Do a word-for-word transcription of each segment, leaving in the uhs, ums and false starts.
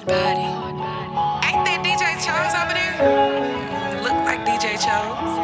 Hard body. Ain't that D J Chose over there? Look like D J Chose.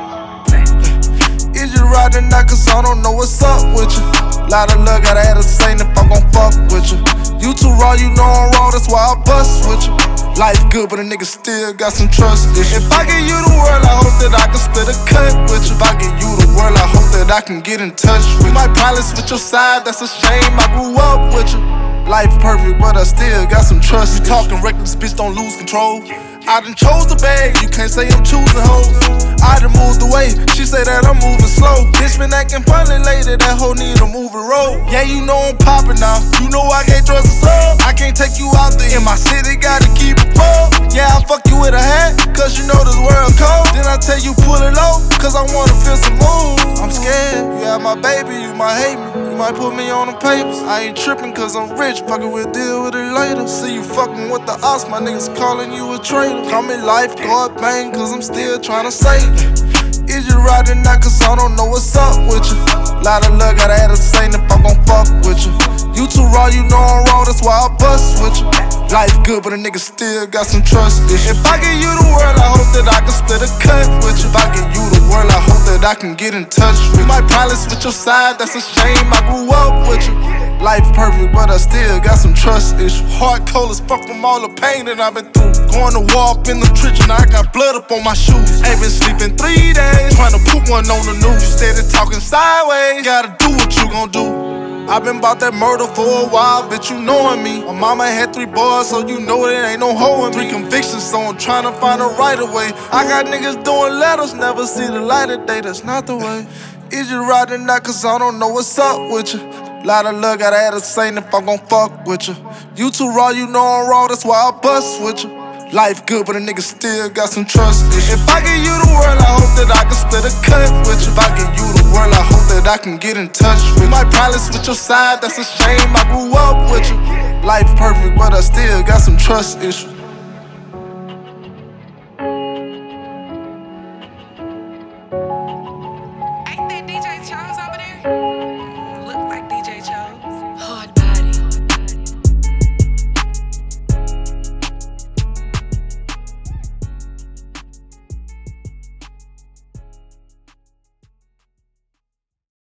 Is you riding now cause I don't know what's up with you? Lot of love, gotta have a saying if I'm gon' fuck with you. You too raw, you know I'm raw, that's why I bust with you. Life good, but a nigga still got some trust issues. If I give you the world, I hope that I can split a cut with you. If I give you the world, I hope that I can get in touch with you. My pilots with your side, that's a shame, I grew up with you. Life perfect, but I still got some trust. You talking reckless, bitch, don't lose control. I done chose the bag, you can't say I'm choosing hoes. I done moved away, she say that I'm moving slow. Bitch been acting funny lately, that hoe need a moving road. Yeah, you know I'm popping now, you know I can't trust a soul. I can't take you out there in my city, gotta keep it full. Yeah, I fuck you with a hat, cause you know this world cold. Then I tell you pull it low, cause I wanna feel some mood. I'm scared, you have my baby, you might hate me. You might put me on the papers. I ain't tripping cause I'm rich, fucking with deal with it later. See you fucking with the ops, my niggas calling you a traitor. Call me lifeguard bang cause I'm still tryna save you. Is you riding now cause I don't know what's up with you? Lot of love, gotta have a saying if I'm gon' fuck with you. You too raw, you know I'm raw, that's why I bust with you. Life good, but a nigga still got some trust issues. If I give you the world, I hope that I can split a cut with you. If I give you the world, I hope that I can get in touch with you. My pilots with your side, that's a shame, I grew up with you. Life perfect, but I still got some trust issues. Heart cold as fuck from all the pain that I've been through. Going to war up in the trench and I got blood up on my shoes. Ain't been sleeping three days, trying to put one on the news. Steady talking sideways, gotta do what you gon' do. I've been bout that murder for a while, bitch, you knowin' me. My mama had three boys, so you know there ain't no hoeing me. Three convictions, so I'm tryna find a right of way. I got niggas doing letters, never see the light of day, that's not the way. Is you riding now cause I don't know what's up with you? Lot of love, gotta have a saying if I'm gon' fuck with you. You too raw, you know I'm raw, that's why I bust with you. Life good, but a nigga still got some trust issues. If I give you the world, I hope that I can split a cut with you. If I give you the world, I hope that I can get in touch with you. My pilots with your side, that's a shame, I grew up with you. Life perfect, but I still got some trust issues.